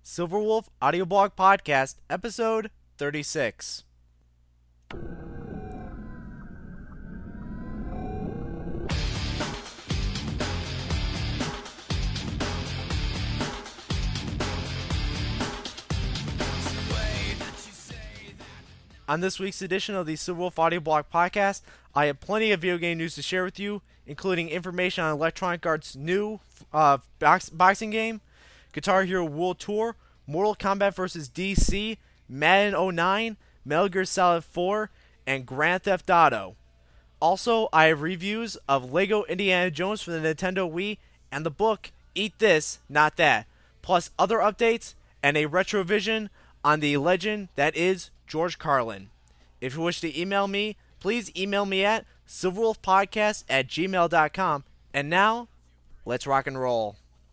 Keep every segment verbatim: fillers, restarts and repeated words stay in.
Silverwolf Audioblog Podcast, episode thirty-six. On this week's edition of the Silverwolf Audioblog Podcast, I have plenty of video game news to share with you, including information on Electronic Arts' new uh, box- boxing game, Guitar Hero World Tour, Mortal Kombat vs. D C, Madden oh nine, Metal Gear Solid four, and Grand Theft Auto. Also, I have reviews of Lego Indiana Jones for the Nintendo Wii and the book Eat This, Not That, plus other updates and a retrovision on the legend that is George Carlin. If you wish to email me, please email me at silverwolfpodcast at gmail dot com. And now, let's rock and roll.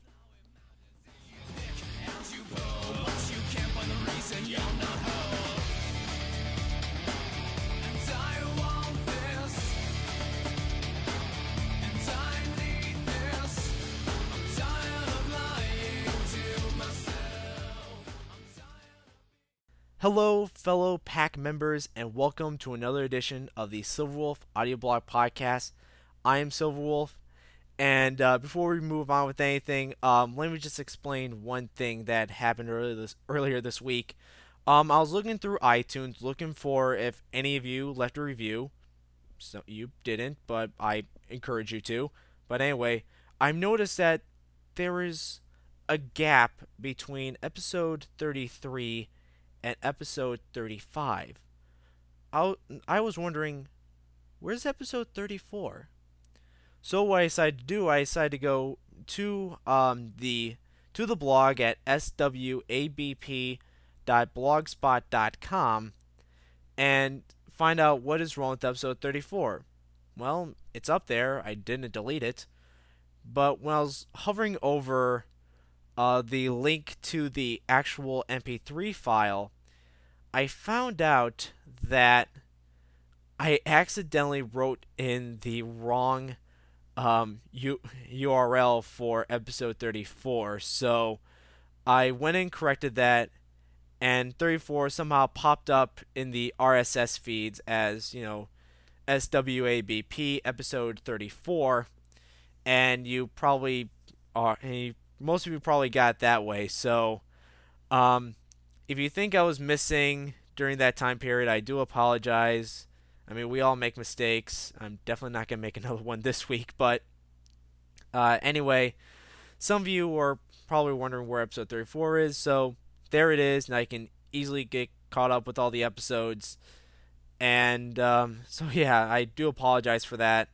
Hello, fellow pack members, and welcome to another edition of the Silverwolf Audioblog Podcast. I am Silverwolf, and uh, before we move on with anything, um, let me just explain one thing that happened earlier this, earlier this week. Um, I was looking through iTunes, looking for if any of you left a review. So you didn't, but I encourage you to. But anyway, I've noticed that there is a gap between episode thirty-three and episode thirty-five. I, I was wondering, where's episode thirty-four? So what I decided to do, I decided to go to um the to the blog at s w a b p dot blogspot dot com and find out what is wrong with episode thirty-four. Well, it's up there. I didn't delete it. But when I was hovering over uh, the link to the actual M P three file, I found out that I accidentally wrote in the wrong um, U- URL for episode thirty-four. So I went and corrected that, and thirty-four somehow popped up in the R S S feeds as, you know, S W A B P episode thirty-four, and you probably are, most of you probably got it that way. So, um, if you think I was missing during that time period, I do apologize. I mean, we all make mistakes. I'm definitely not going to make another one this week. But uh, anyway, some of you are probably wondering where episode thirty-four is. So there it is. Now you can easily get caught up with all the episodes. And um, so, yeah, I do apologize for that.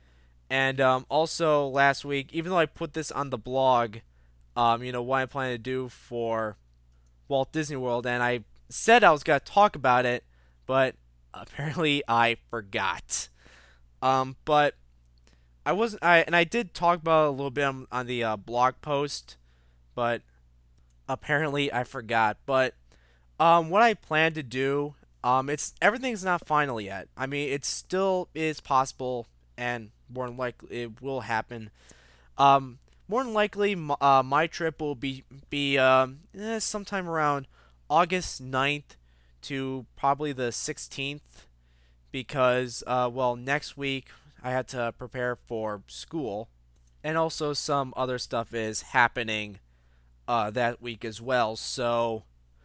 And um, also, last week, even though I put this on the blog, um, you know, what I plan to do for Walt Disney World, and I said I was going to talk about it, but apparently I forgot. Um, but I wasn't, I and I did talk about it a little bit on, on the uh, blog post, but apparently I forgot. But um, what I plan to do, um, it's everything's not final yet. I mean, it still is possible, and more than likely it will happen. Um, more than likely, uh, my trip will be be um, eh, sometime around August ninth to probably the sixteenth, because, uh, well, next week I had to prepare for school, and also some other stuff is happening uh, that week as well. So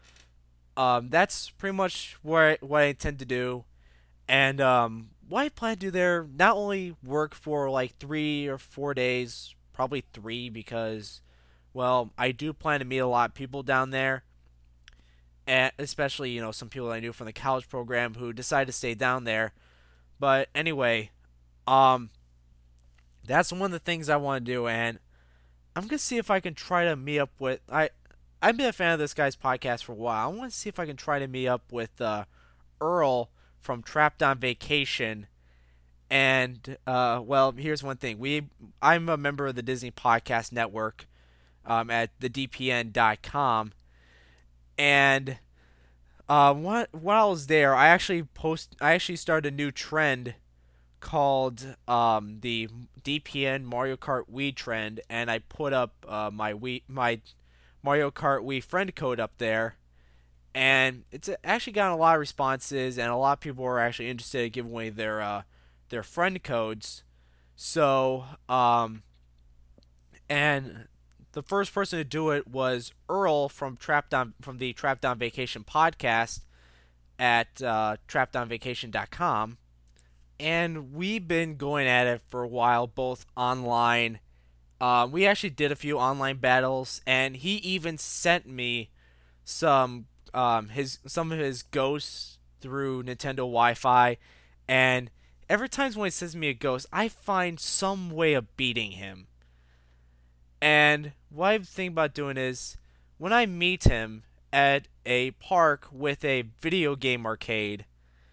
um, that's pretty much what I, what I intend to do. And um, what I plan to do there, not only work for like three or four days, probably three, because, well, I do plan to meet a lot of people down there, and especially, you know, some people I knew from the college program who decided to stay down there. But anyway, um, that's one of the things I want to do, and I'm gonna see if I can try to meet up with I. I've been a fan of this guy's podcast for a while. I want to see if I can try to meet up with uh, Earl from Trapped on Vacation. And uh, well, here's one thing: we I'm a member of the Disney Podcast Network um, at the d p n dot com, and uh, what while I was there, I actually post I actually started a new trend called um, the D P N Mario Kart Wii trend, and I put up uh, my Wii my Mario Kart Wii friend code up there, and it's actually gotten a lot of responses, and a lot of people are actually interested in giving away their uh, their friend codes. So, um, and the first person to do it was Earl from Trap Down from the Trap Down Vacation podcast at uh, trap down vacation dot com, and we've been going at it for a while, both online. Um, we actually did a few online battles, and he even sent me some um, his some of his ghosts through Nintendo Wi-Fi, and every time when he sends me a ghost, I find some way of beating him. And what I'm thinking about doing is when I meet him at a park with a video game arcade,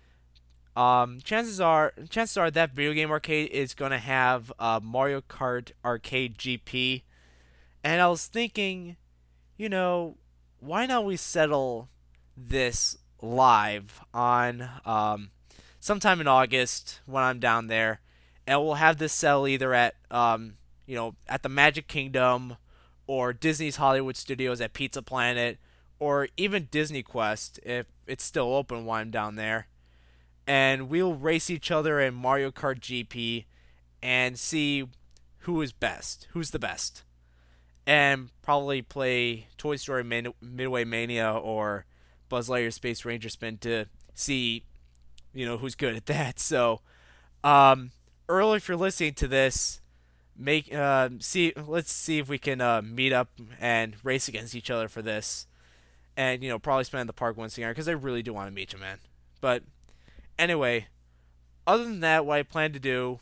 um, chances are chances are that video game arcade is gonna have uh, Mario Kart Arcade G P. And I was thinking, you know, why not we settle this live on um, sometime in August when I'm down there, and we'll have this settle either at um, you know at the Magic Kingdom or Disney's Hollywood Studios at Pizza Planet or even Disney Quest if it's still open while I'm down there, and we'll race each other in Mario Kart G P and see who is best, who's the best, and probably play Toy Story Man- Midway Mania or Buzz Lightyear Space Ranger Spin to see, you know, who's good at that. So, um, Earl, if you're listening to this, make uh, see, let's see if we can uh, meet up and race against each other for this, and you know, probably spend the park once again because I really do want to meet you, man. But anyway, other than that, what I plan to do,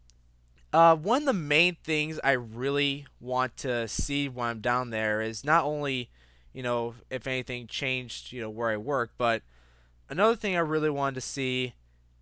uh, one of the main things I really want to see when I'm down there is not only, you know, if anything changed, you know, where I work, but another thing I really wanted to see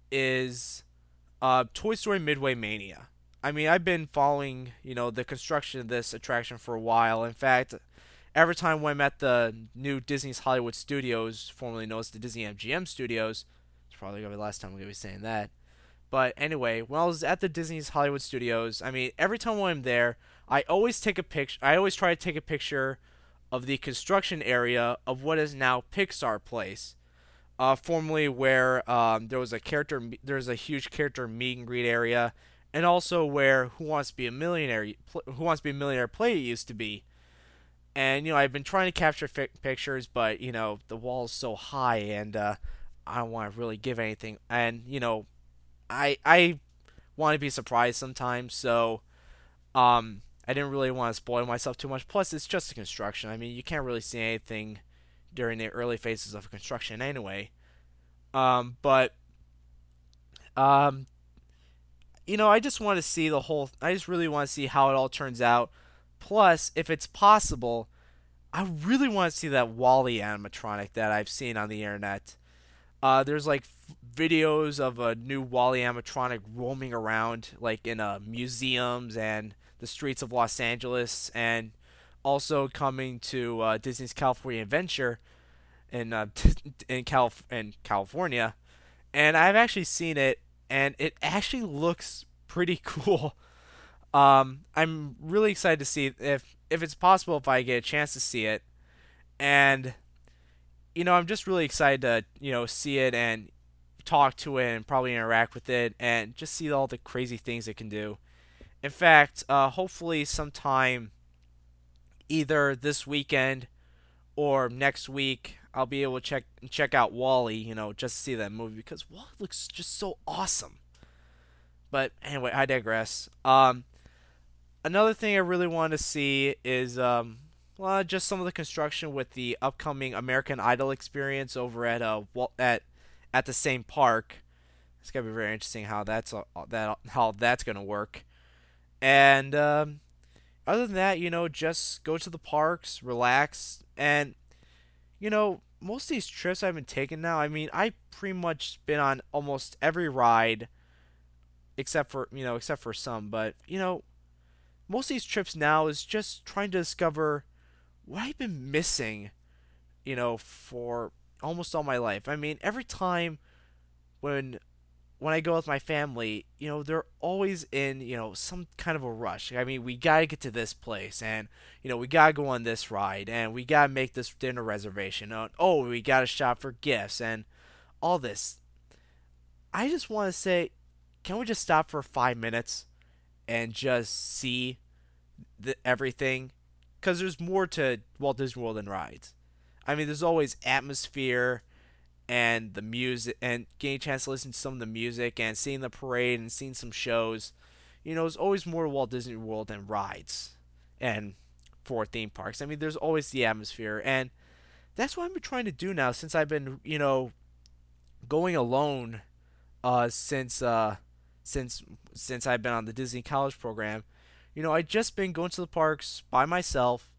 is uh, Toy Story Midway Mania. I mean, I've been following, you know, the construction of this attraction for a while. In fact, every time when I'm at the new Disney's Hollywood Studios, formerly known as the Disney M G M Studios, it's probably going to be the last time I'm going to be saying that. But anyway, when I was at the Disney's Hollywood Studios, I mean, every time when I'm there, I always take a picture. I always try to take a picture of the construction area of what is now Pixar Place, uh, formerly where um, there was a character, there was a huge character meet and greet area, and also where Who Wants to Be a Millionaire, Who Wants to Be a Millionaire Play used to be. And you know, I've been trying to capture fi- pictures, but you know, the wall is so high, and uh, I don't want to really give anything. And you know, I I want to be surprised sometimes, so um, I didn't really want to spoil myself too much. Plus, it's just a construction. I mean, you can't really see anything during the early phases of construction anyway. Um, but um, you know, I just want to see the whole. I just really want to see how it all turns out. Plus, if it's possible, I really want to see that Wally animatronic that I've seen on the internet. Uh, there's like f- videos of a new Wally animatronic roaming around, like in uh, museums and the streets of Los Angeles, and also coming to uh, Disney's California Adventure in uh, in Calif- in California. And I've actually seen it, and it actually looks pretty cool. Um, I'm really excited to see if if it's possible if I get a chance to see it, and you know, I'm just really excited to, you know, see it and talk to it and probably interact with it and just see all the crazy things it can do. In fact, uh, hopefully sometime either this weekend or next week, I'll be able to check check out Wally, you know, just to see that movie because Wally looks just so awesome. But anyway, I digress. Um, another thing I really want to see is um, well, just some of the construction with the upcoming American Idol experience over at uh at at the same park. It's gonna be very interesting how that's uh, that how that's gonna work. And um, other than that, you know, just go to the parks, relax, and you know, most of these trips I've been taking now. I mean, I've pretty much been on almost every ride except for you know except for some, but you know, most of these trips now is just trying to discover what I've been missing, you know, for almost all my life. I mean, every time when when I go with my family, you know, they're always in, you know, some kind of a rush. I mean, we gotta get to this place, and you know, we gotta go on this ride, and we gotta make this dinner reservation. And, oh, we gotta shop for gifts and all this. I just want to say, can we just stop for five minutes and just see the, everything? Because there's more to Walt Disney World than rides. I mean, there's always atmosphere and the music, and getting a chance to listen to some of the music and seeing the parade and seeing some shows. You know, there's always more to Walt Disney World than rides and for theme parks. I mean, there's always the atmosphere, and that's what I've been trying to do now since I've been, you know, going alone uh, since uh, since since I've been on the Disney College program. You know, I just been going to the parks by myself,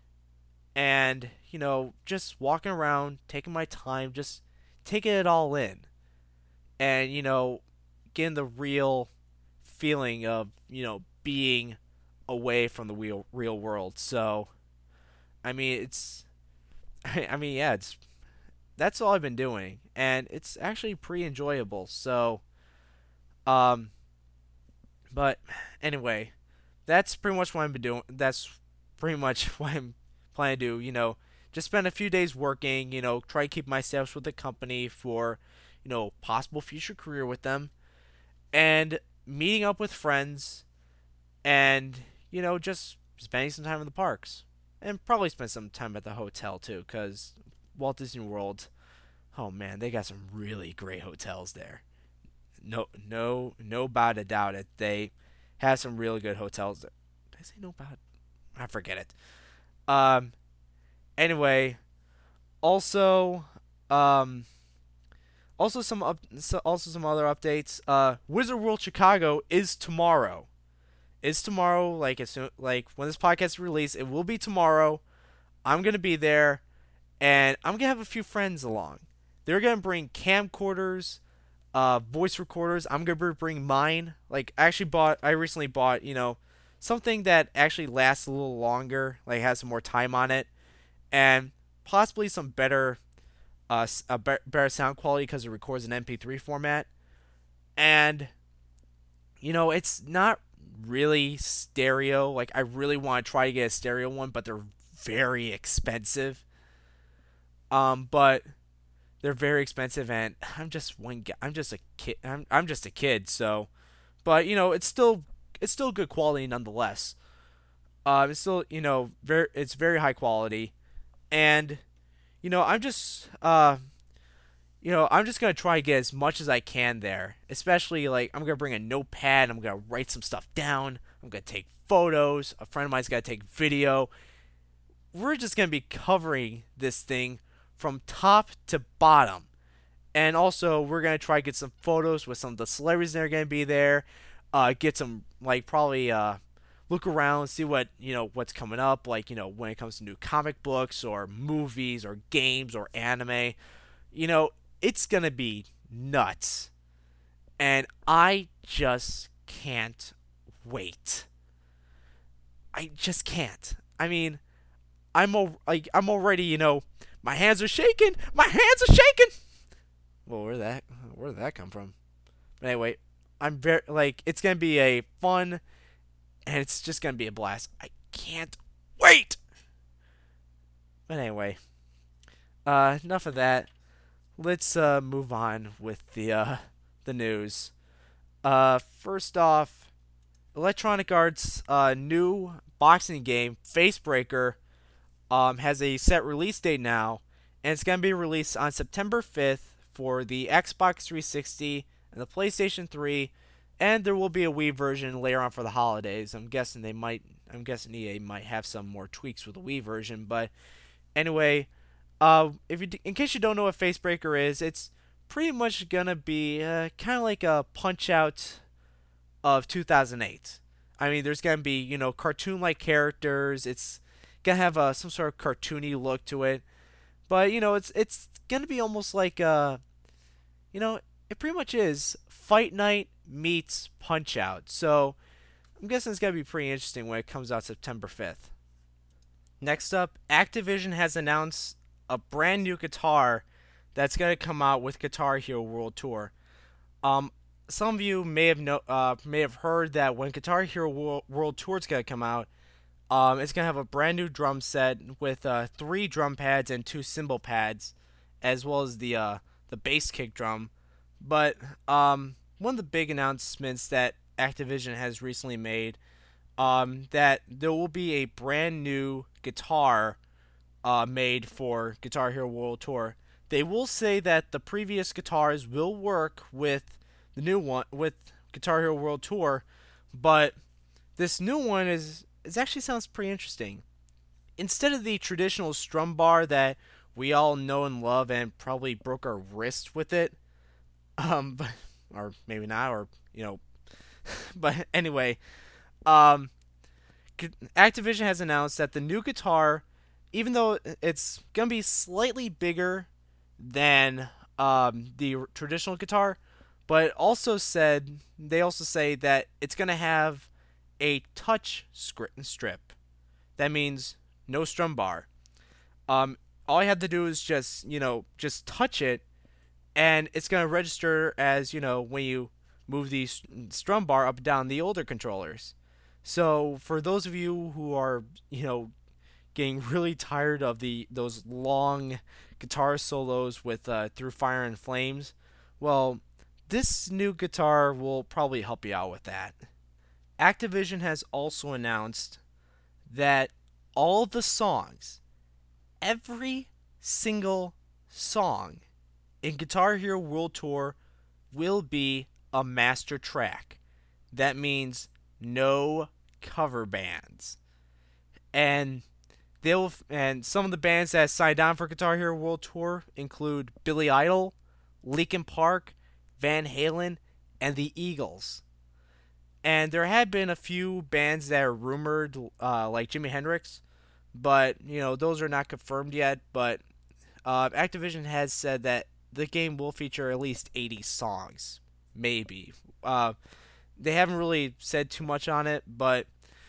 and you know, just walking around, taking my time, just taking it all in, and you know, getting the real feeling of, you know, being away from the real real world. So, I mean, it's, I mean, yeah, it's that's all I've been doing, and it's actually pretty enjoyable. So, um, but anyway, that's pretty much what I've been doing. That's pretty much what I'm planning to do. You know, just spend a few days working. You know, try to keep myself with the company for, you know, possible future career with them, and meeting up with friends, and you know, just spending some time in the parks, and probably spend some time at the hotel too, because Walt Disney World, oh man, they got some really great hotels there. No, no, no about a doubt it. They have some really good hotels there. Did I say no about? I forget it. Um. Anyway, also, um, also some up, so also some other updates. Uh, Wizard World Chicago is tomorrow. Is tomorrow. Like as soon, like when this podcast is released, it will be tomorrow. I'm gonna be there, and I'm gonna have a few friends along. They're gonna bring camcorders, uh, voice recorders. I'm gonna bring mine. Like I actually bought. I recently bought. You know, something that actually lasts a little longer. Like has some more time on it, and possibly some better, uh, a be- better sound quality because it records in M P three format. And you know, it's not really stereo. Like I really want to try to get a stereo one, but they're very expensive. Um, but they're very expensive, and I'm just one. I'm just a kid. I'm I'm just a kid. So, but you know, it's still it's still good quality nonetheless. Uh, it's still, you know, very it's very high quality, and you know, I'm just uh you know, I'm just gonna try to get as much as I can there. Especially like I'm gonna bring a notepad. I'm gonna write some stuff down. I'm gonna take photos. A friend of mine's gonna take video. We're just gonna be covering this thing from top to bottom. And also, we're gonna try to get some photos with some of the celebrities that are gonna be there. Uh, get some like probably uh, look around, see what you know what's coming up. Like you know when it comes to new comic books or movies or games or anime. You know it's gonna be nuts, and I just can't wait. I just can't. I mean, I'm al- like I'm already you know my hands are shaking. My hands are shaking. Well, where that where did that come from? But anyway, I'm very like it's gonna be a fun, and it's just gonna be a blast. I can't wait. But anyway, uh, enough of that. Let's uh move on with the uh the news. Uh, first off, Electronic Arts' uh new boxing game, Facebreaker, um has a set release date now, and it's gonna be released on September fifth for the Xbox three sixty and the PlayStation three, and there will be a Wii version later on for the holidays. I'm guessing they might. I'm guessing E A might have some more tweaks with the Wii version, but anyway, uh, if you in case you don't know what Facebreaker is, it's pretty much gonna be uh, kind of like a Punch Out of two thousand eight. I mean, there's gonna be you know cartoon-like characters. It's gonna have a some sort of cartoony look to it, but you know it's it's gonna be almost like uh you know it pretty much is Fight Night meets Punch Out. So I'm guessing it's gonna be pretty interesting when it comes out September fifth. Next up, Activision has announced a brand new guitar that's gonna come out with Guitar Hero World Tour. Um, some of you may have no, uh, may have heard that when Guitar Hero World, World Tour is gonna come out, um, it's gonna have a brand new drum set with uh, three drum pads and two cymbal pads, as well as the uh, the bass kick drum. But um, one of the big announcements that Activision has recently made, um, that there will be a brand new guitar uh, made for Guitar Hero World Tour. They will say that the previous guitars will work with the new one with Guitar Hero World Tour, but this new one is it actually sounds pretty interesting. Instead of the traditional strum bar that we all know and love and probably broke our wrist with it, um, but, or maybe not, or you know, but anyway, um, Activision has announced that the new guitar, even though it's gonna be slightly bigger than um, the traditional guitar, but also said they also say that it's gonna have a touch strip. That means no strum bar. Um, all I have to do is just you know just touch it, and it's gonna register as you know when you move the strum bar up and down the older controllers. So for those of you who are you know getting really tired of the those long guitar solos with uh, Through Fire and Flames, well, this new guitar will probably help you out with that. Activision has also announced that all the songs, every single song in Guitar Hero World Tour will be a master track. That means no cover bands. And they'll and some of the bands that signed on for Guitar Hero World Tour include Billy Idol, Linkin Park, Van Halen, and the Eagles. And there have been a few bands that are rumored, uh, like Jimi Hendrix, but you know those are not confirmed yet. But uh, Activision has said that the game will feature at least eighty songs, maybe. Uh, they haven't really said too much on it, but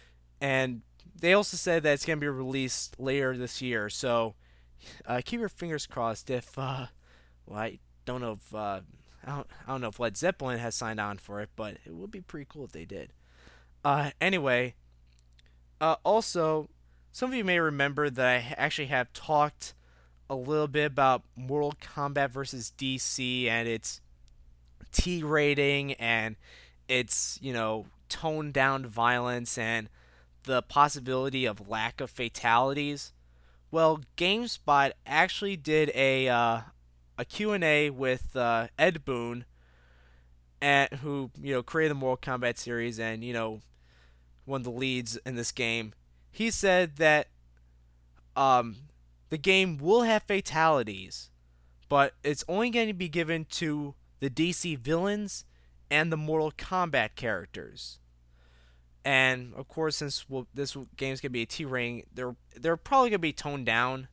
and they also said that it's going to be released later this year. So uh, keep your fingers crossed. If uh, well, I don't know if uh, I don't, I don't know if Led Zeppelin has signed on for it, but it would be pretty cool if they did. Uh, anyway, uh, also, some of you may remember that I actually have talked a little bit about Mortal Kombat versus D C and its T rating and its, you know, toned down violence and the possibility of lack of fatalities. Well, GameSpot actually did a uh, a Q and A with uh, Ed Boon, and who you know created the Mortal Kombat series and you know one of the leads in this game. He said that um, the game will have fatalities, but it's only going to be given to the D C villains and the Mortal Kombat characters. And of course, since we'll, this game's gonna be a T rating, they're they're probably gonna be toned down.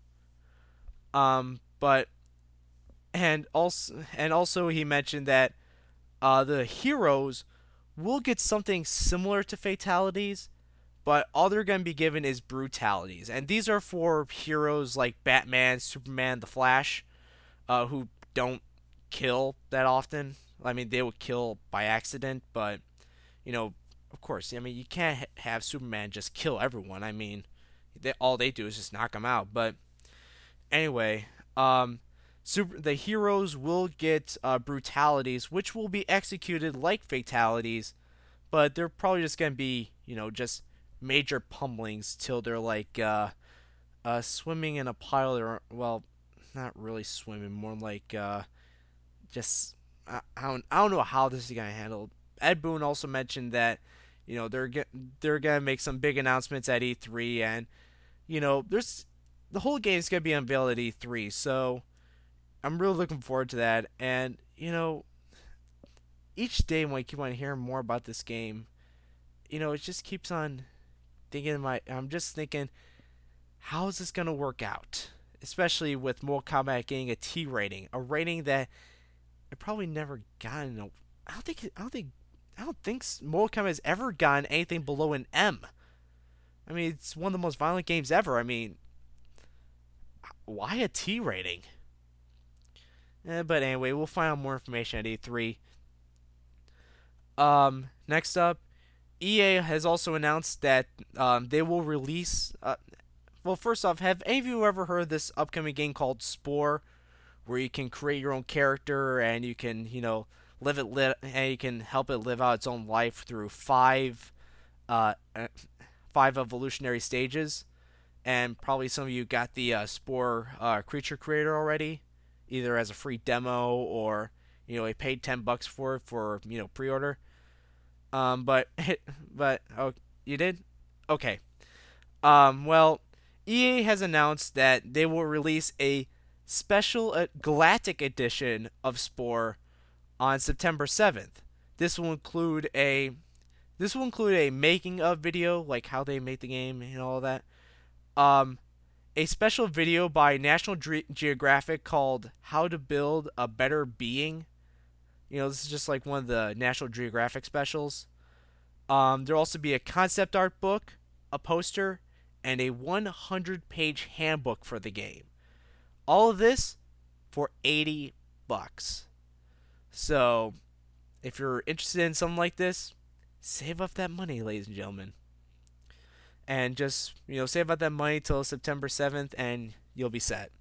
Um, but and also and also he mentioned that uh, the heroes will get something similar to fatalities, but all they're gonna be given is brutalities, and these are for heroes like Batman, Superman, the Flash, uh, who don't kill that often. I mean, they would kill by accident, but you know of course, I mean, you can't have Superman just kill everyone. I mean, they, all they do is just knock them out. But anyway, um, super, the heroes will get uh, brutalities, which will be executed like fatalities, but they're probably just going to be, you know, just major pummelings till they're like uh, uh, swimming in a pile. Or, well, not really swimming, more like uh, just, I, I, don't, I don't know how this is going to handle. Ed Boon also mentioned that you know they're they're gonna make some big announcements at E three, and you know there's the whole game is gonna be unveiled at E three, so I'm really looking forward to that. And you know, each day when I keep on hearing more about this game, you know, it just keeps on thinking in my. I'm just thinking, how is this gonna work out? Especially with Mortal Kombat getting a T rating, a rating that it probably never gotten. A, I don't think. I don't think. I don't think Mortal Kombat has ever gotten anything below an M. I mean, it's one of the most violent games ever. I mean, why a T rating? Eh, but anyway, we'll find out more information at E three. Um, next up, E A has also announced that um, they will release. Uh, well, first off, have any of you ever heard of this upcoming game called Spore, where you can create your own character and you can, you know, live it li- and you can help it live out its own life through five, uh, uh, five evolutionary stages. And probably some of you got the uh, Spore uh, creature creator already, either as a free demo or you know, a paid ten bucks for it for you know pre-order. Um, but but oh, you did? Okay. Um, well, E A has announced that they will release a special uh, Galactic edition of Spore on September seventh. This will include a this will include a making of video, like how they make the game and all that. Um, a special video by National Ge- Geographic called "How to Build a Better Being." You know, this is just like one of the National Geographic specials. Um, there'll also be a concept art book, a poster, and a one hundred page handbook for the game. All of this for eighty bucks. So, if you're interested in something like this, save up that money, ladies and gentlemen. And just, you know, save up that money till September seventh and you'll be set.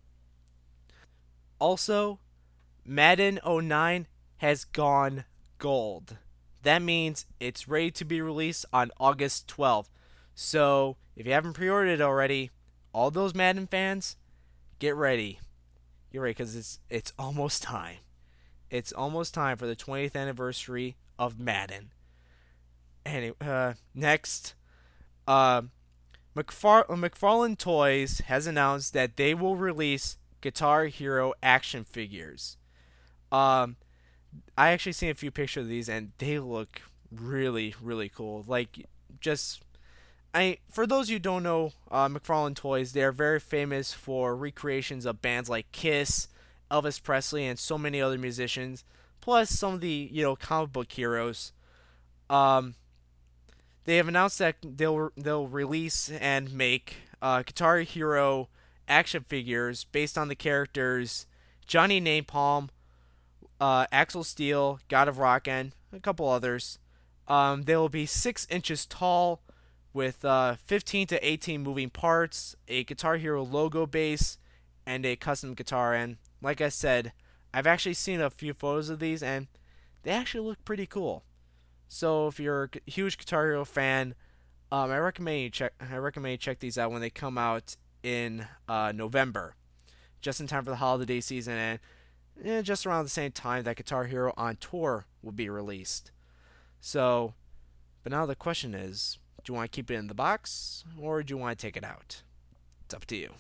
Also, Madden oh nine has gone gold. That means it's ready to be released on August twelfth. So, if you haven't pre-ordered it already, all those Madden fans, get ready. Get ready because it's it's almost time. It's almost time for the twentieth anniversary of Madden. And uh, next, uh, McFar- McFarlane Toys has announced that they will release Guitar Hero action figures. Um, I actually seen a few pictures of these, and they look really, really cool. Like, just I for those who don't know, uh, McFarlane Toys, they are very famous for recreations of bands like Kiss, Elvis Presley, and so many other musicians. Plus, some of the you know comic book heroes. Um, they have announced that they'll they'll release and make uh, Guitar Hero action figures based on the characters Johnny Napalm, uh, Axel Steel, God of Rock, and a couple others. Um, they will be six inches tall, with uh, fifteen to eighteen moving parts, a Guitar Hero logo base, and a custom guitar. And like I said, I've actually seen a few photos of these, and they actually look pretty cool. So if you're a huge Guitar Hero fan, um, I recommend you check. I recommend you check these out when they come out in uh, November, just in time for the holiday season, and eh, just around the same time that Guitar Hero on Tour will be released. So, but now the question is, do you want to keep it in the box or do you want to take it out? It's up to you.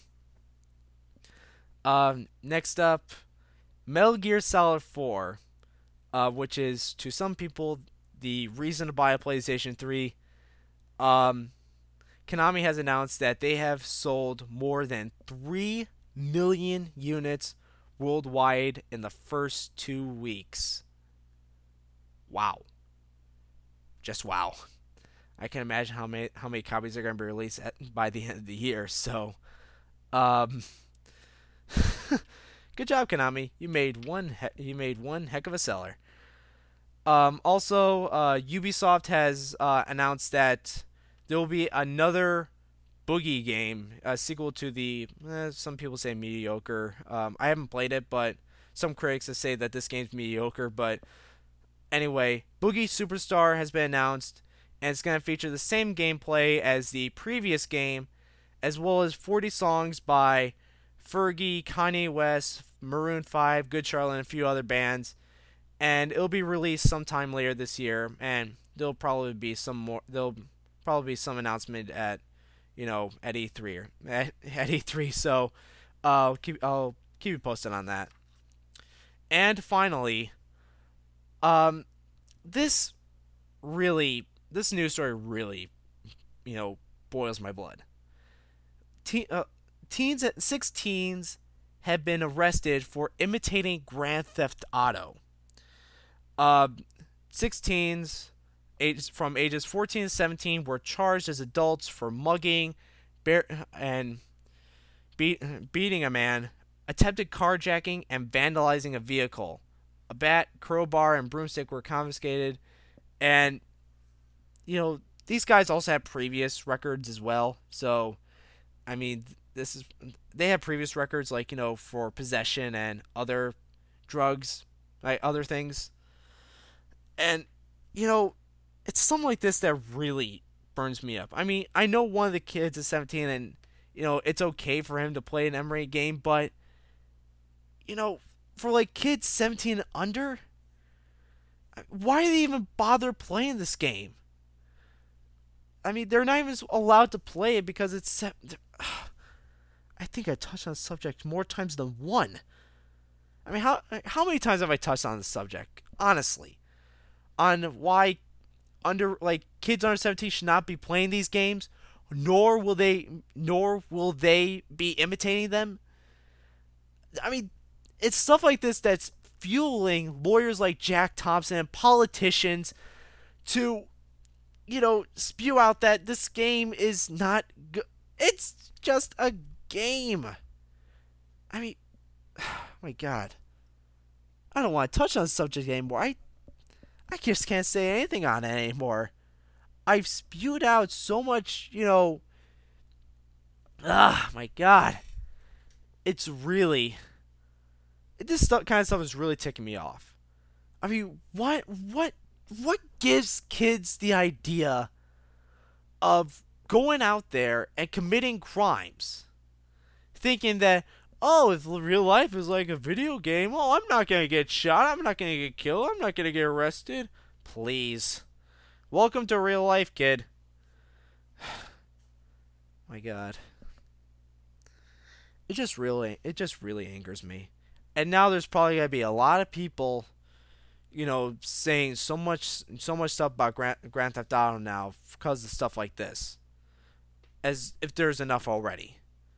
Um, next up, Metal Gear Solid four, uh, which is to some people the reason to buy a PlayStation three. Um, Konami has announced that they have sold more than three million units worldwide in the first two weeks. Wow. Just wow. I can imagine how many how many copies are going to be released at, by the end of the year. So, um, good job, Konami. You made one. He- you made one heck of a seller. Um, also, uh, Ubisoft has uh, announced that there will be another Boogie game, a sequel to the eh, some people say mediocre. Um, I haven't played it, but some critics have said that this game's mediocre. But anyway, Boogie Superstar has been announced, and it's going to feature the same gameplay as the previous game, as well as forty songs by Fergie, Kanye West, Maroon five, Good Charlotte, and a few other bands. And it'll be released sometime later this year, and there'll probably be some more. There'll probably be some announcement at, you know, at E three or at, at E three. So, uh, I'll keep I'll keep you posted on that. And finally, um, this really this news story really, you know, boils my blood. Teen, uh, teens at six teens have been arrested for imitating Grand Theft Auto. Uh, six teens ages, from ages fourteen to seventeen were charged as adults for mugging bear, and beat, beating a man, attempted carjacking, and vandalizing a vehicle. A bat, crowbar, and broomstick were confiscated, And, you know, these guys also have previous records as well. So, I mean, this is they have previous records like, you know, for possession and other drugs, like other things. And, you know, it's something like this that really burns me up. I mean, I know one of the kids is seventeen and, you know, it's okay for him to play an M rated game, but, you know, for like kids seventeen and under, why do they even bother playing this game? I mean, they're not even allowed to play it because it's. I think I touched on the subject more times than one. I mean, how how many times have I touched on the subject? Honestly, on why under like kids under seventeen should not be playing these games, nor will they nor will they be imitating them. I mean, it's stuff like this that's fueling lawyers like Jack Thompson and politicians to, you know, spew out that this game is not good. It's just a game. I mean, oh my God. I don't want to touch on the subject anymore. I I just can't say anything on it anymore. I've spewed out so much, you know. Ah, my God. It's really this stuff, kind of stuff is really ticking me off. I mean, what what what gives kids the idea of going out there and committing crimes, thinking that, oh, if real life is like a video game, oh, I'm not gonna get shot, I'm not gonna get killed, I'm not gonna get arrested. Please, welcome to real life, kid. My God, it just really, it just really angers me. And now there's probably gonna be a lot of people, you know, saying so much, so much stuff about Grand, Grand Theft Auto now because of stuff like this, as if there's enough already.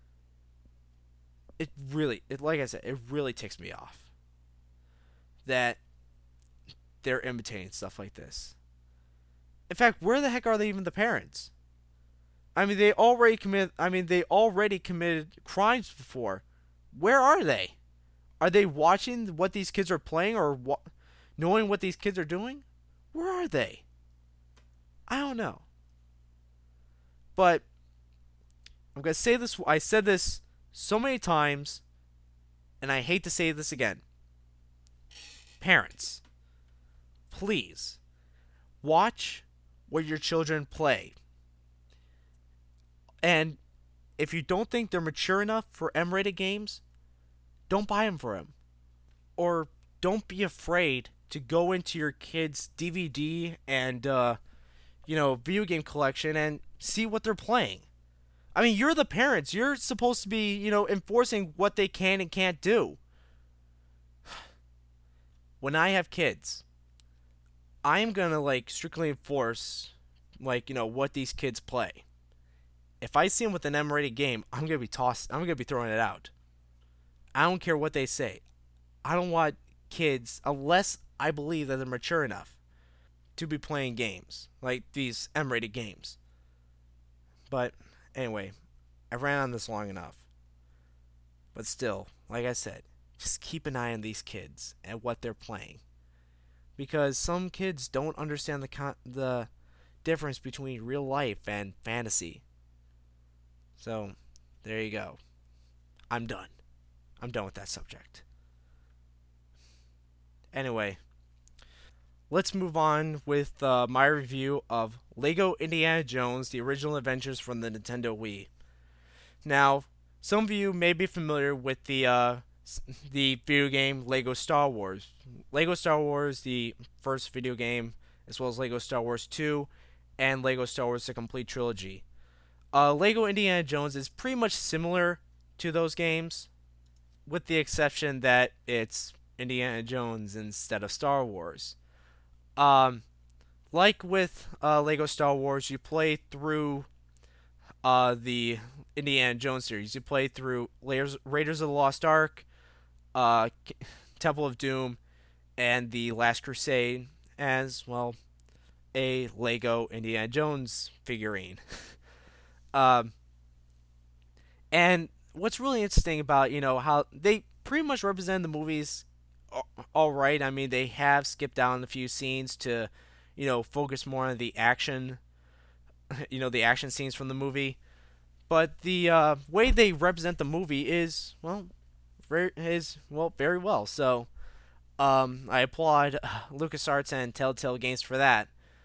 It really, it like I said, it really ticks me off that they're imitating stuff like this. In fact, where the heck are they even the parents? I mean, they already commit. I mean, they already committed crimes before. Where are they? Are they watching what these kids are playing or wa- knowing what these kids are doing? Where are they? I don't know. But I'm gonna say this. I said this so many times, and I hate to say this again. Parents, please watch what your children play. And if you don't think they're mature enough for M-rated games, don't buy them for them. Or don't be afraid to go into your kid's D V D and, uh, you know, video game collection and see what they're playing. I mean, you're the parents. You're supposed to be, you know, enforcing what they can and can't do. When I have kids, I'm going to, like, strictly enforce, like, you know, what these kids play. If I see them with an M-rated game, I'm going to be tossed. I'm going to be throwing it out. I don't care what they say. I don't want kids, unless I believe that they're mature enough, to be playing games, like these M-rated games. But anyway, I ran on this long enough. But still, like I said, just keep an eye on these kids and what they're playing. Because some kids don't understand the con- the difference between real life and fantasy. So, there you go. I'm done. I'm done with that subject. Anyway, let's move on with uh, my review of Lego Indiana Jones: The Original Adventures from the Nintendo Wii. Now, some of you may be familiar with the uh, the video game Lego Star Wars. Lego Star Wars, the first video game, as well as Lego Star Wars two, and Lego Star Wars: The Complete Trilogy. Uh, Lego Indiana Jones is pretty much similar to those games, with the exception that it's Indiana Jones instead of Star Wars. Um, like with uh, Lego Star Wars, you play through uh, the Indiana Jones series. You play through Raiders, Raiders of the Lost Ark, uh, Temple of Doom, and the Last Crusade, as well a Lego Indiana Jones figurine. um, and what's really interesting about, you know, how they pretty much represent the movies all right. I mean, they have skipped down a few scenes to, you know, focus more on the action, you know, the action scenes from the movie. But the uh, way they represent the movie is, well, very, is well very well. So um, I applaud uh, LucasArts and Telltale Games for that.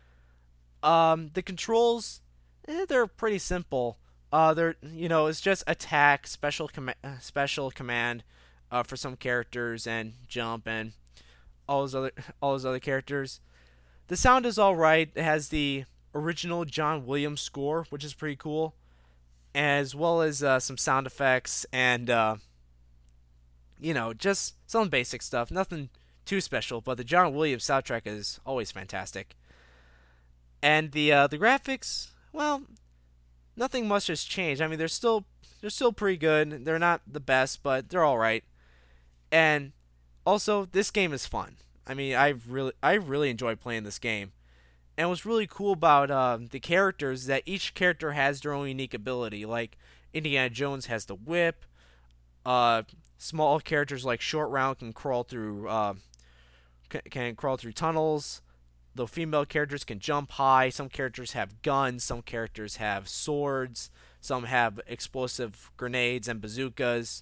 Um, the controls, eh, they're pretty simple. Uh, they're you know it's just attack, special com- special command, uh, for some characters, and jump, and all those other all those other characters. The sound is all right. It has the original John Williams score, which is pretty cool, as well as uh, some sound effects and uh, you know just some basic stuff. Nothing too special, but the John Williams soundtrack is always fantastic. And the uh, the graphics, well, nothing much has changed. I mean, they're still they're still pretty good. They're not the best, but they're all right. And also, this game is fun. I mean, I really I really enjoy playing this game. And what's really cool about uh, the characters is that each character has their own unique ability. Like Indiana Jones has the whip. Uh, small characters like Short Round can crawl through uh, can, can crawl through tunnels. The female characters can jump high. Some characters have guns. Some characters have swords. Some have explosive grenades and bazookas.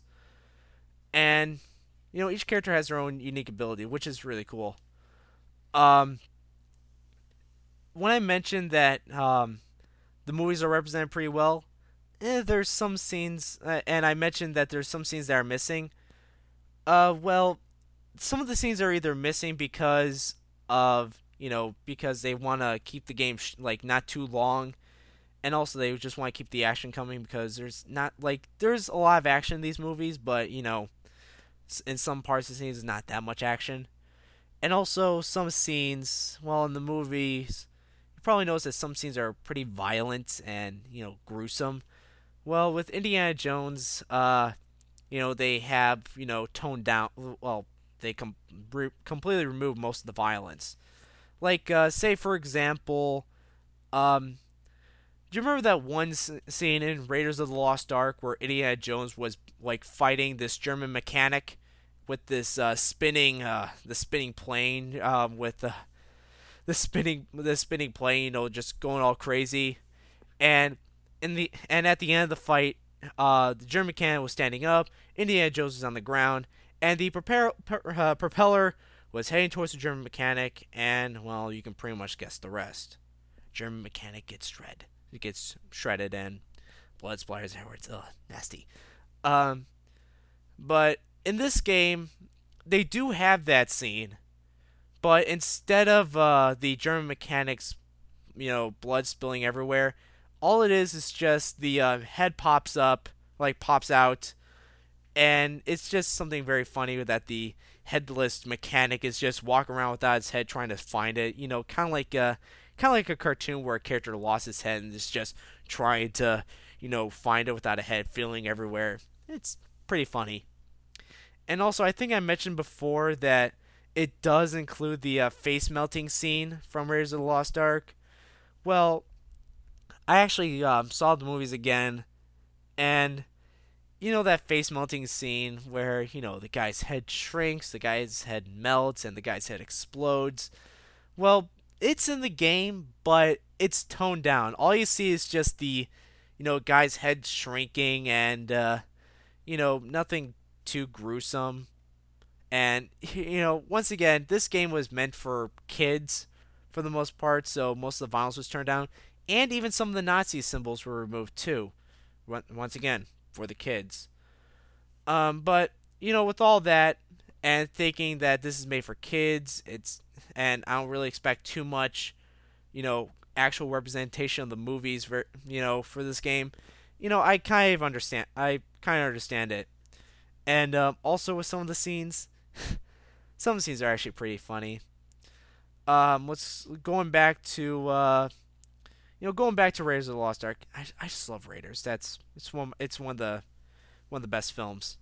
And you know, each character has their own unique ability, which is really cool. Um, when I mentioned that um, the movies are represented pretty well, eh, there's some scenes, uh, and I mentioned that there's some scenes that are missing. Uh, well, some of the scenes are either missing because of you know because they want to keep the game sh- like not too long, and also they just want to keep the action coming because there's not like there's a lot of action in these movies, but you know in some parts of the scenes, there's not that much action. And also, some scenes, well, in the movies, you probably notice that some scenes are pretty violent and, you know, gruesome. Well, with Indiana Jones, uh, you know, they have, you know, toned down, well, they com- re- completely remove most of the violence. Like, uh, say, for example, um, do you remember that one s- scene in Raiders of the Lost Ark where Indiana Jones was, like, fighting this German mechanic with this uh, spinning uh, the spinning plane um, with the the spinning the spinning plane, you know, just going all crazy. And in the and at the end of the fight, uh, the German mechanic was standing up, Indiana Jones was on the ground, and the propeller uh, propeller was heading towards the German mechanic. And well, you can pretty much guess the rest. German mechanic gets shredded. It gets shredded and blood splatters everywhere. It's ugh, nasty. Um, but in this game, they do have that scene, but instead of uh, the German mechanics, you know, blood spilling everywhere, all it is is just the uh, head pops up, like pops out, and it's just something very funny that the headless mechanic is just walking around without his head trying to find it. You know, kind of like a kind of like a cartoon where a character lost his head and is just trying to, you know, find it without a head, feeling everywhere. It's pretty funny. And also, I think I mentioned before that it does include the uh, face melting scene from Raiders of the Lost Ark. Well, I actually um, saw the movies again, and you know that face melting scene where you know the guy's head shrinks, the guy's head melts, and the guy's head explodes. Well, it's in the game, but it's toned down. All you see is just the, you know, guy's head shrinking, and uh, you know nothing too gruesome. And you know, once again, this game was meant for kids for the most part, so most of the violence was turned down, and even some of the Nazi symbols were removed too. Once again, for the kids. Um, but you know, with all that, and thinking that this is made for kids, it's and I don't really expect too much, you know, actual representation of the movies, for, you know, for this game. You know, I kind of understand. I kind of understand it, and um, also with some of the scenes, some of the scenes are actually pretty funny. Um, let's going back to uh, you know, going back to Raiders of the Lost Ark. I, I just love Raiders. That's it's one it's one of the one of the best films.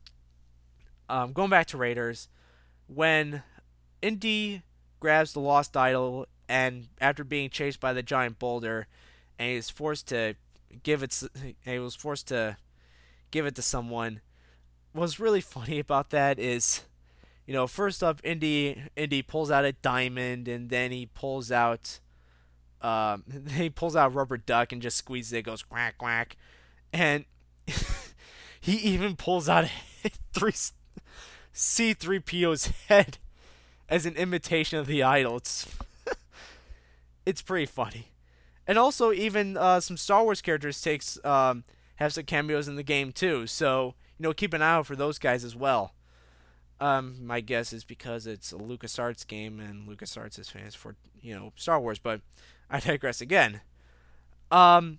Um, going back to Raiders, when Indy grabs the lost idol, and after being chased by the giant boulder, and he is forced to give it, and he was forced to give it to someone. What's really funny about that is, you know, first up, Indy Indy pulls out a diamond, and then he pulls out um, he pulls out a rubber duck and just squeezes it. It goes quack quack, and he even pulls out three C three P O's head as an imitation of the idol. It's it's pretty funny. And also, even uh, some Star Wars characters takes um, have some cameos in the game too. So you know, keep an eye out for those guys as well. Um, my guess is because it's a LucasArts game, and LucasArts is famous for you know Star Wars. But I digress again. Um,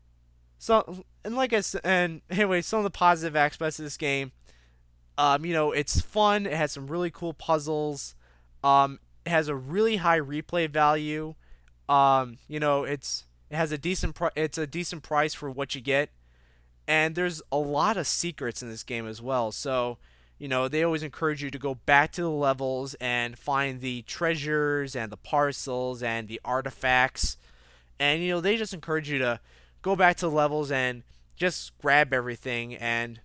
so and like I said, and anyway, some of the positive aspects of this game. Um, you know, it's fun. It has some really cool puzzles. Um, it has a really high replay value. Um, you know, it's it has a decent pri- it's a decent price for what you get, and there's a lot of secrets in this game as well. So, you know, they always encourage you to go back to the levels and find the treasures and the parcels and the artifacts, and you know, they just encourage you to go back to the levels and just grab everything and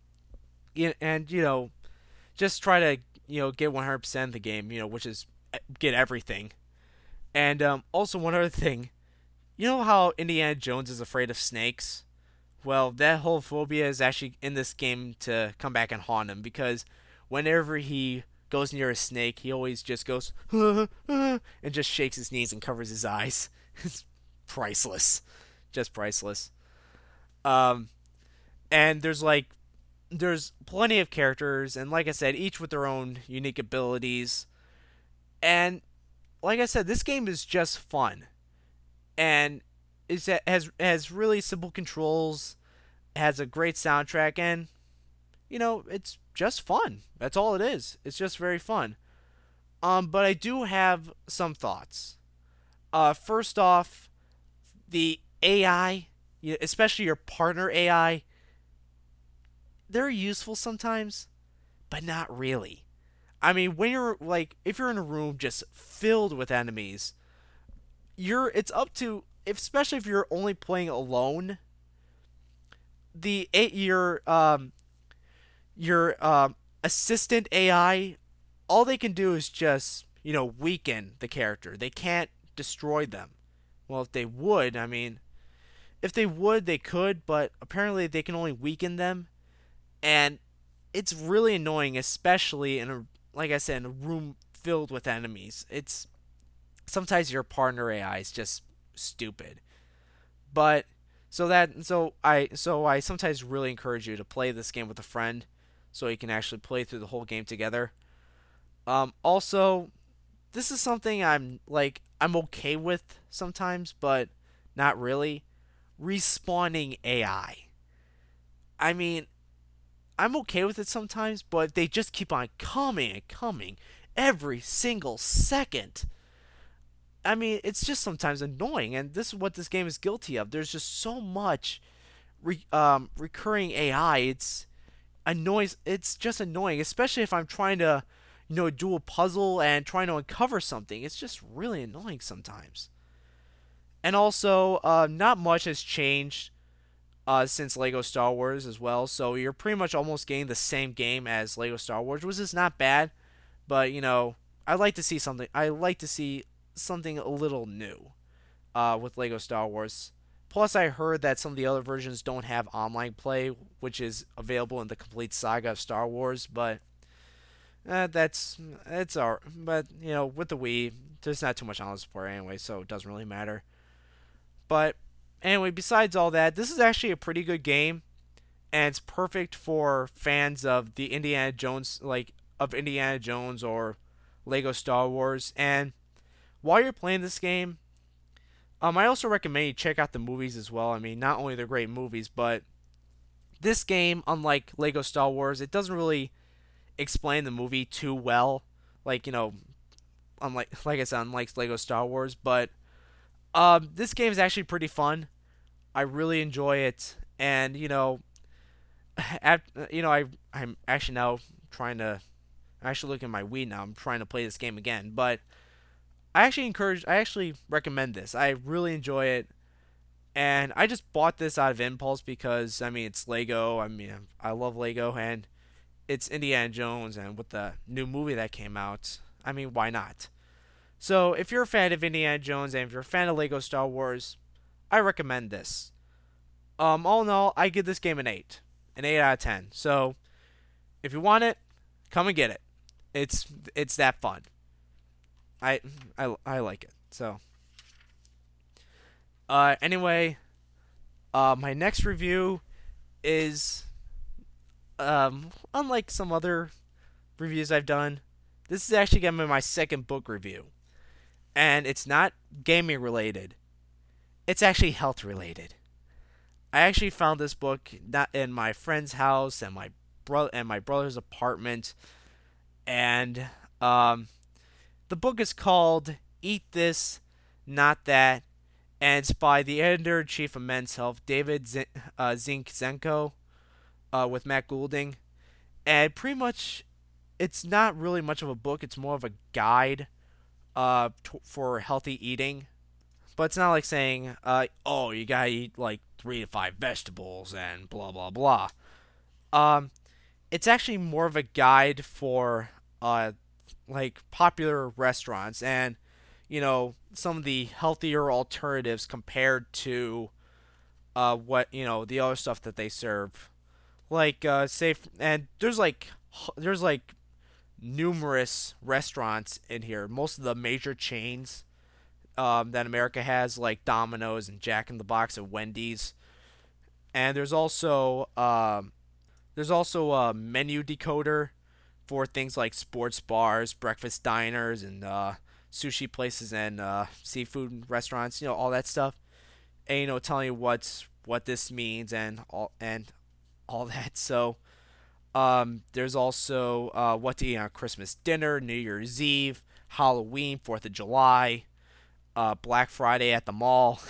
and you know, just try to you know get one hundred percent of the game, you know, which is get everything. And um, also one other thing, you know how Indiana Jones is afraid of snakes? Well, that whole phobia is actually in this game to come back and haunt him, because whenever he goes near a snake, he always just goes and just shakes his knees and covers his eyes. It's priceless, just priceless. Um, and there's like there's plenty of characters, and like I said, each with their own unique abilities. And like I said, this game is just fun, and it has has really simple controls, has a great soundtrack, and you know it's just fun. That's all it is. It's just very fun. Um, but I do have some thoughts. Uh, first off, the A I, especially your partner A I, they're useful sometimes, but not really. I mean, when you're like, if you're in a room just filled with enemies, you're it's up to, if, especially if you're only playing alone, the your um your um assistant A I, all they can do is just you know weaken the character. They can't destroy them. Well, if they would, I mean, if they would, they could, but apparently they can only weaken them, and it's really annoying, especially in a like I said, in a room filled with enemies. It's sometimes your partner A I is just stupid. But so that so I so I sometimes really encourage you to play this game with a friend, so you can actually play through the whole game together. Um, also, this is something I'm like I'm okay with sometimes, but not really. Respawning A I. I I mean, I'm okay with it sometimes, but they just keep on coming and coming every single second. I mean, it's just sometimes annoying, and this is what this game is guilty of. There's just so much re- um, recurring A I. It's annoys. It's just annoying, especially if I'm trying to, you know, do a puzzle and trying to uncover something. It's just really annoying sometimes. And also, uh, not much has changed uh, since Lego Star Wars as well. So you're pretty much almost getting the same game as Lego Star Wars, which is not bad. But you know, I like to see something. I like to see something a little new uh, with Lego Star Wars. Plus, I heard that some of the other versions don't have online play, which is available in the complete saga of Star Wars. But uh, that's it's our. But you know, with the Wii, there's not too much online support anyway, so it doesn't really matter. But anyway, besides all that, this is actually a pretty good game, and it's perfect for fans of the Indiana Jones, like of Indiana Jones or Lego Star Wars. And while you're playing this game, um, I also recommend you check out the movies as well. I mean, not only they're great movies, but this game, unlike Lego Star Wars, it doesn't really explain the movie too well. Like you know, unlike like I said, unlike Lego Star Wars, but um, this game is actually pretty fun. I really enjoy it, and you know, at, you know, I I'm actually now trying to I'm actually looking at my Wii now. I'm trying to play this game again, but I actually encourage, I actually recommend this. I really enjoy it, and I just bought this out of impulse because I mean it's Lego. I mean I love Lego, and it's Indiana Jones, and with the new movie that came out, I mean why not? So if you're a fan of Indiana Jones and if you're a fan of Lego Star Wars, I recommend this. Um, all in all, I give this game an eight, an eight out of ten. So if you want it, come and get it. It's it's that fun. I I, I like it. So uh, anyway, uh, my next review is um, unlike some other reviews I've done. This is actually gonna be my second book review, and it's not gaming related. It's actually health related. I actually found this book not in my friend's house and my bro and my brother's apartment, and um, the book is called "Eat This, Not That," and it's by the editor in chief of Men's Health, David Z- uh, Zinczenko, uh, with Matt Goulding, and pretty much it's not really much of a book. It's more of a guide uh, t- for healthy eating. But it's not like saying, uh, oh, you gotta eat like three to five vegetables and blah blah blah. Um, it's actually more of a guide for uh, like popular restaurants and you know some of the healthier alternatives compared to uh, what you know the other stuff that they serve. Like uh, say, and there's like there's like numerous restaurants in here. Most of the major chains um, that America has, like Domino's and Jack in the Box and Wendy's. And there's also um, there's also a menu decoder for things like sports bars, breakfast diners, and uh, sushi places and uh, seafood restaurants. You know all that stuff, and you know telling you what's what this means and all and all that. So um, there's also uh, what to eat on Christmas dinner, New Year's Eve, Halloween, Fourth of July, uh, Black Friday at the mall.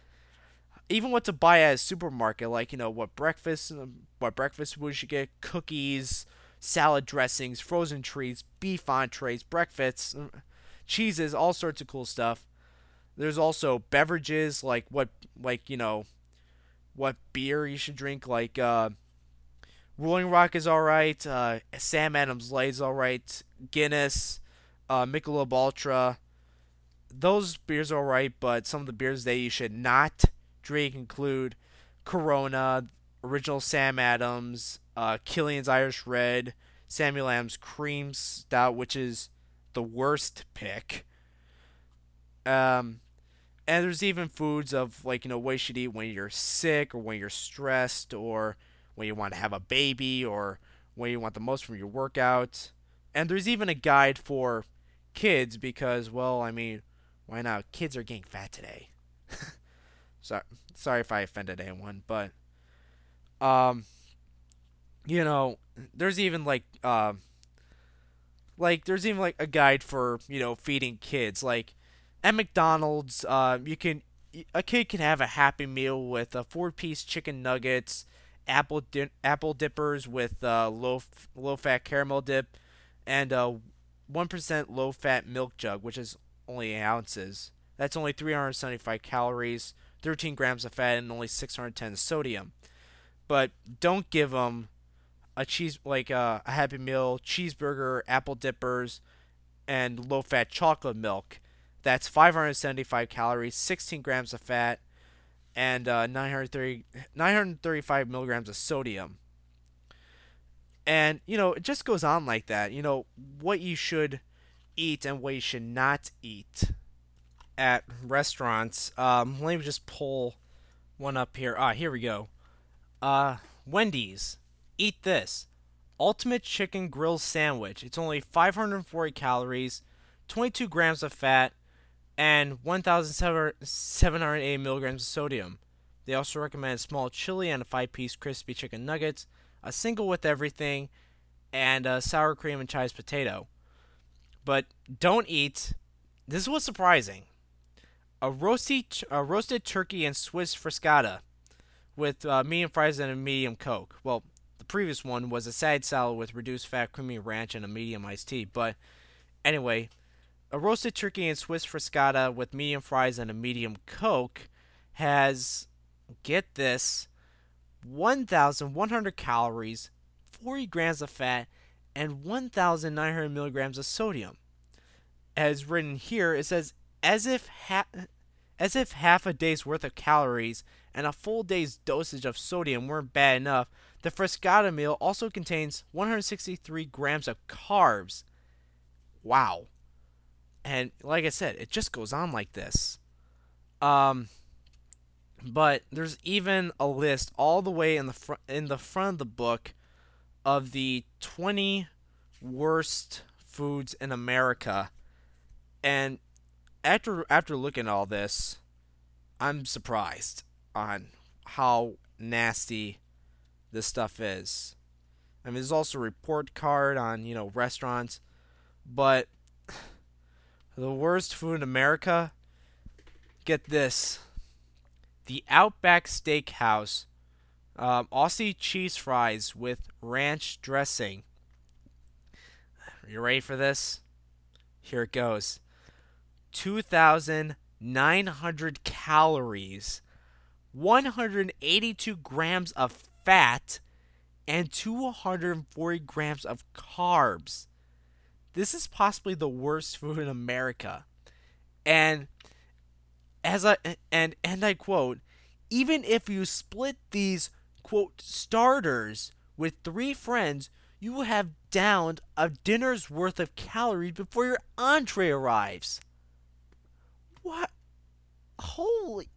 Even what to buy at a supermarket, like you know what breakfast, what breakfast we should get, cookies, salad dressings, frozen treats, beef entrees, breakfasts, cheeses, all sorts of cool stuff. There's also beverages like what, like you know, what beer you should drink, like uh, Rolling Rock is all right, uh, Sam Adams Light is all right, Guinness, uh, Michelob Ultra. Those beers are all right, but some of the beers that you should not drink include Corona, Original Sam Adams, uh, Killian's Irish Red, Samuel Adams Cream Stout, which is the worst pick. Um, and there's even foods of like you know what you should eat when you're sick or when you're stressed or when you want to have a baby or when you want the most from your workout. And there's even a guide for kids because well I mean why not? Kids are getting fat today. sorry, sorry if I offended anyone, but um, you know, there's even like uh, like there's even like a guide for you know feeding kids. Like at McDonald's, uh, you can a kid can have a Happy Meal with a four-piece chicken nuggets, apple di- apple dippers with uh, low f- low fat caramel dip, and a one percent low fat milk jug, which is only eight ounces. That's only three hundred seventy-five calories, thirteen grams of fat, and only six hundred ten sodium. But don't give them a cheese like uh, a Happy Meal cheeseburger, apple dippers, and low fat chocolate milk. That's five hundred seventy-five calories, sixteen grams of fat, and uh, nine hundred thirty, nine hundred thirty-five milligrams of sodium. And, you know, it just goes on like that. You know, what you should eat and what you should not eat at restaurants. Um, let me just pull one up here. Ah, here we go. Uh, Wendy's. Eat this. Ultimate Chicken Grill Sandwich. It's only five hundred forty calories, twenty-two grams of fat, and one thousand seven hundred eighty milligrams of sodium. They also recommend a small chili and a five-piece crispy chicken nuggets, a single with everything, and a sour cream and chives potato. But don't eat. This was surprising. A roasty, a roasted turkey and Swiss friscata with uh, medium fries and a medium Coke. Well, the previous one was a side salad with reduced fat, creamy ranch, and a medium iced tea. But anyway, a roasted turkey and Swiss friscata with medium fries and a medium Coke has, get this, one thousand one hundred calories, forty grams of fat, and one thousand nine hundred milligrams of sodium. as written here, it says as if ha- as if half a day's worth of calories and a full day's dosage of sodium weren't bad enough. The Frescata meal also contains one hundred sixty-three grams of carbs. Wow. And like I said, it just goes on like this. Um, but there's even a list all the way in the front in the front of the book of the twenty worst foods in America. And after after looking at all this, I'm surprised on how nasty this stuff is. I mean, there's also a report card on, you know, restaurants, but the worst food in America, get this. The Outback Steakhouse um, Aussie cheese fries with ranch dressing. Are you ready for this? Here it goes. two thousand nine hundred calories, one hundred eighty-two grams of fat, and two hundred forty grams of carbs. This is possibly the worst food in America. And as I and and I quote, even if you split these quote starters with three friends, you will have downed a dinner's worth of calories before your entree arrives. What? Holy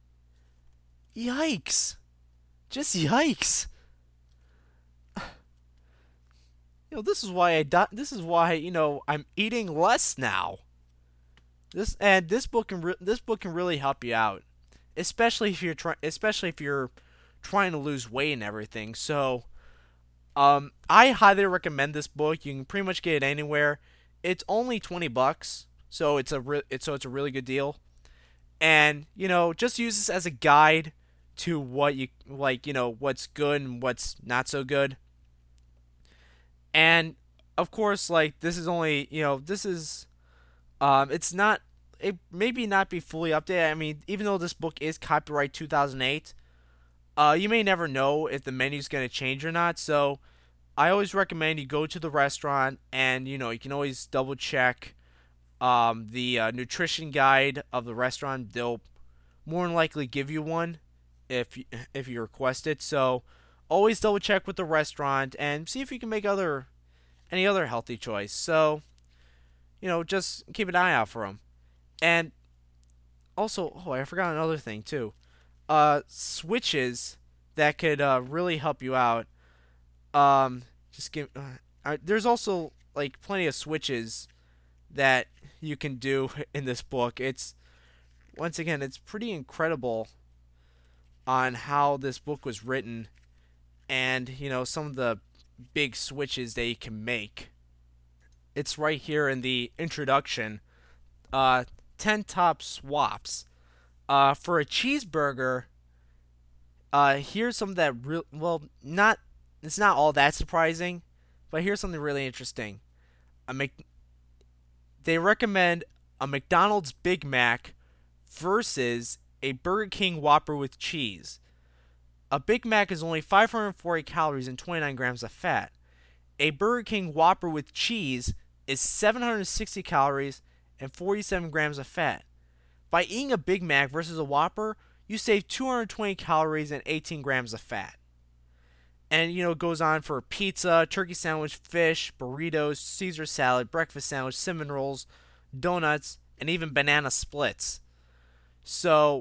yikes. Just yikes. You know, this is why I di- this is why, you know, I'm eating less now. This and this book can re- this book can really help you out, especially if you're trying especially if you're trying to lose weight and everything. So, um I highly recommend this book. You can pretty much get it anywhere. It's only twenty bucks, so it's a re- it's so it's a really good deal. And, you know, just use this as a guide to what you like, you know, what's good and what's not so good. And of course, like, this is only, you know, this is um it's not it maybe not be fully updated. I mean, even though this book is copyright two thousand eight, uh you may never know if the menu's going to change or not. So, I always recommend you go to the restaurant and, you know, you can always double check um the uh, nutrition guide of the restaurant. They'll more than likely give you one if you, if you request it. So, always double check with the restaurant and see if you can make other any other healthy choice. So, you know, just keep an eye out for them. And also, oh, I forgot another thing too. Uh, switches that could uh, really help you out. Um, just give. Uh, uh, there's also like plenty of switches that you can do in this book. It's once again, it's pretty incredible on how this book was written, and, you know, some of the big switches that you can make. It's right here in the introduction. Uh, ten top swaps. Uh, for a cheeseburger, uh, here's some that real well not. It's not all that surprising, but here's something really interesting. A Mc, they recommend a McDonald's Big Mac versus a Burger King Whopper with cheese. A Big Mac is only five hundred forty calories and twenty-nine grams of fat. A Burger King Whopper with cheese is seven hundred sixty calories and forty-seven grams of fat. By eating a Big Mac versus a Whopper, you save two hundred twenty calories and eighteen grams of fat. And, you know, it goes on for pizza, turkey sandwich, fish, burritos, Caesar salad, breakfast sandwich, cinnamon rolls, donuts, and even banana splits. So,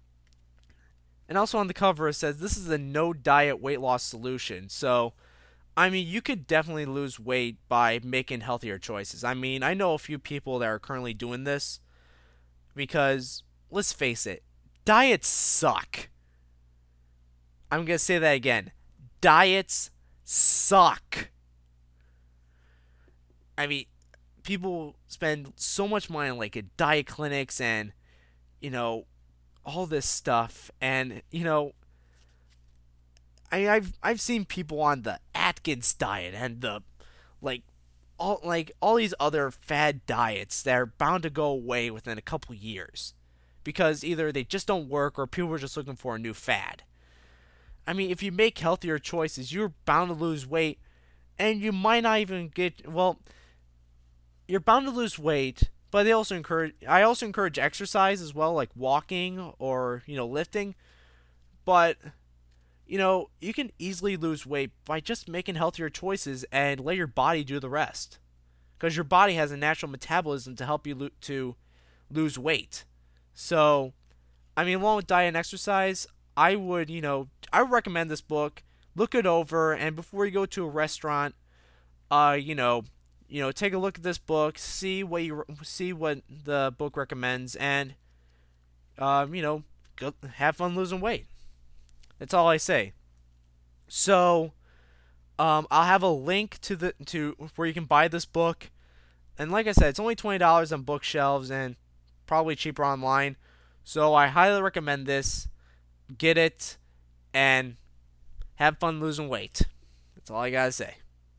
and also on the cover it says this is a no diet weight loss solution. So, I mean, you could definitely lose weight by making healthier choices. I mean, I know a few people that are currently doing this because, let's face it, diets suck. I'm going to say that again. Diets suck. I mean, people spend so much money on, like, at diet clinics and, you know, all this stuff. And, you know, I I've I've seen people on the Atkins diet and the like all like all these other fad diets that are bound to go away within a couple years because either they just don't work or people are just looking for a new fad. I mean, if you make healthier choices, you're bound to lose weight, and you might not even get well. You're bound to lose weight, But they also encourage I also encourage exercise as well, like walking or, you know, lifting. But, you know, you can easily lose weight by just making healthier choices and let your body do the rest. Because your body has a natural metabolism to help you lo- to lose weight. So, I mean, along with diet and exercise, I would, you know, I would recommend this book. Look it over, and before you go to a restaurant, uh, you know, you know, take a look at this book, see what you see what the book recommends, and um, you know, go, have fun losing weight. That's all I say. So, um, I'll have a link to the to where you can buy this book, and like I said, it's only twenty dollars on bookshelves and probably cheaper online. So I highly recommend this. Get it and have fun losing weight. That's all I gotta say.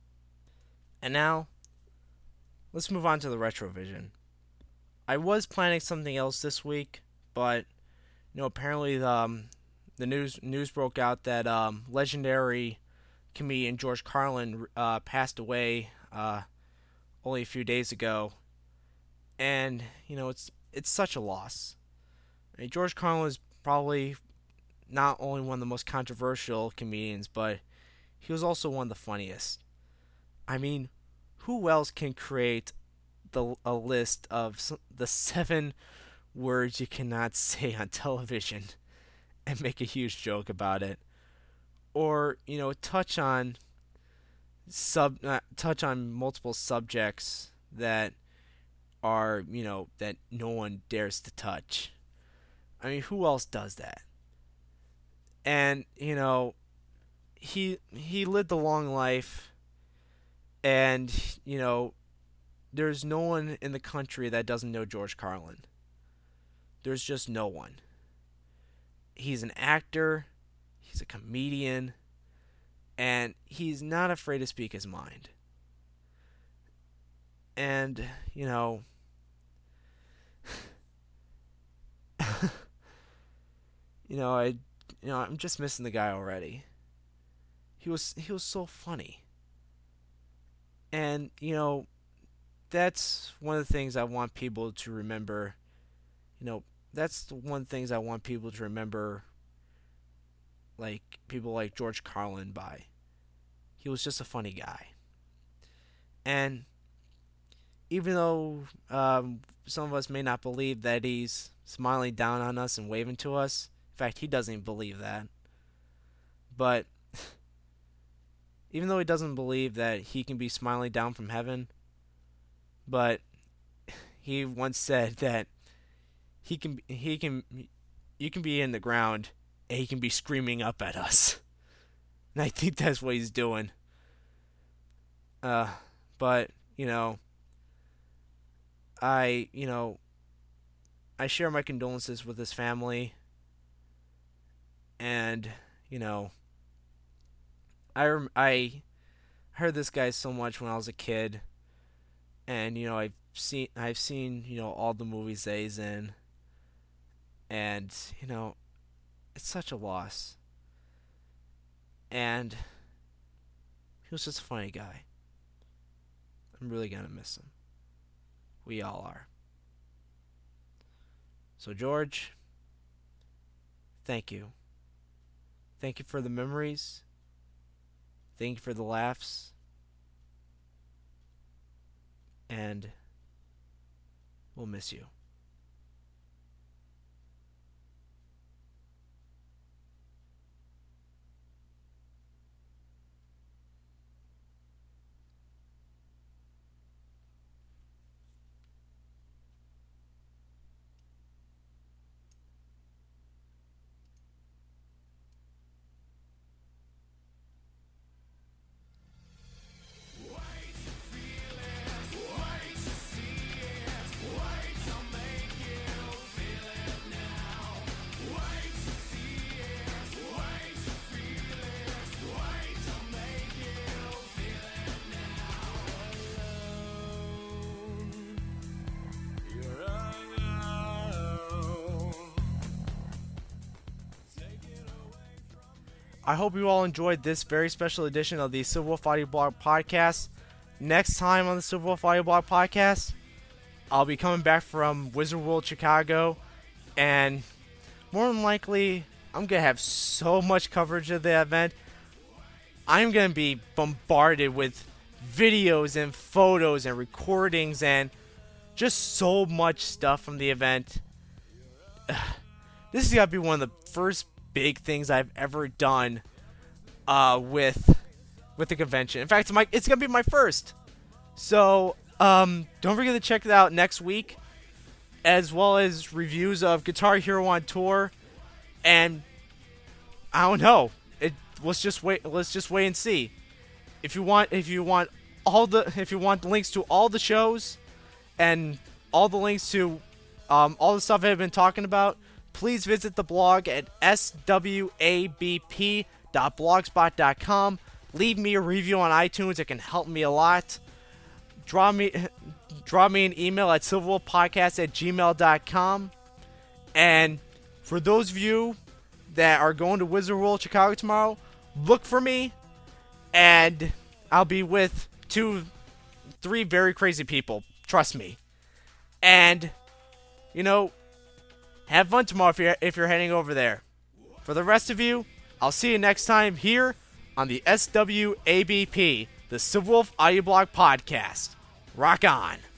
And now, let's move on to the Retrovision. I was planning something else this week, but you know, apparently the um, the news news broke out that um, legendary comedian George Carlin uh, passed away uh, only a few days ago, and you know, it's it's such a loss. I mean, George Carlin is probably not only one of the most controversial comedians, but he was also one of the funniest. I mean, who else can create the a list of the seven words you cannot say on television and make a huge joke about it, or you know, touch on sub uh, touch on multiple subjects that are you know that no one dares to touch. I mean, who else does that? And you know, he he lived a long life, and you know, there's no one in the country that doesn't know George Carlin. There's just no one. He's an actor, he's a comedian, and he's not afraid to speak his mind. And, you know, you know, I you know, I'm just missing the guy already. He was he was so funny. And, you know, that's one of the things I want people to remember. You know, that's the one of the things I want people to remember, like people like George Carlin by. He was just a funny guy. And even though um, some of us may not believe that he's smiling down on us and waving to us, in fact, he doesn't even believe that. But even though he doesn't believe that he can be smiling down from heaven, but he once said that he can he can you can be in the ground and he can be screaming up at us. And I think that's what he's doing. Uh, but you know, I you know I share my condolences with his family, and you know, I rem- I heard this guy so much when I was a kid, and you know I've seen I've seen you know all the movies that he's in, and you know it's such a loss. And he was just a funny guy. I'm really gonna miss him. We all are. So George, thank you. Thank you for the memories. Thank you for the laughs. And we'll miss you. I hope you all enjoyed this very special edition of the Silver Wolf Audio Blog Podcast. Next time on the Silver Wolf Audio Blog Podcast, I'll be coming back from Wizard World Chicago, and more than likely, I'm going to have so much coverage of the event. I'm going to be bombarded with videos and photos and recordings and just so much stuff from the event. This is got to be one of the first big things I've ever done uh, with with the convention. In fact, it's, my, it's going to be my first. So, um, don't forget to check it out next week, as well as reviews of Guitar Hero on Tour. And I don't know. It let's just wait. Let's just wait and see. If you want, if you want all the, if you want links to all the shows, and all the links to um, all the stuff I've been talking about, please visit the blog at s w a b p dot blogspot dot com. Leave me a review on iTunes. It can help me a lot. Draw me, draw me an email at silverwolfpodcast at gmail dot com. And for those of you that are going to Wizard World Chicago tomorrow, look for me, and I'll be with two, three very crazy people. Trust me. And, you know, have fun tomorrow if you're, if you're heading over there. For the rest of you, I'll see you next time here on the S W A B P, the Silverwolf Audio Blog Podcast. Rock on.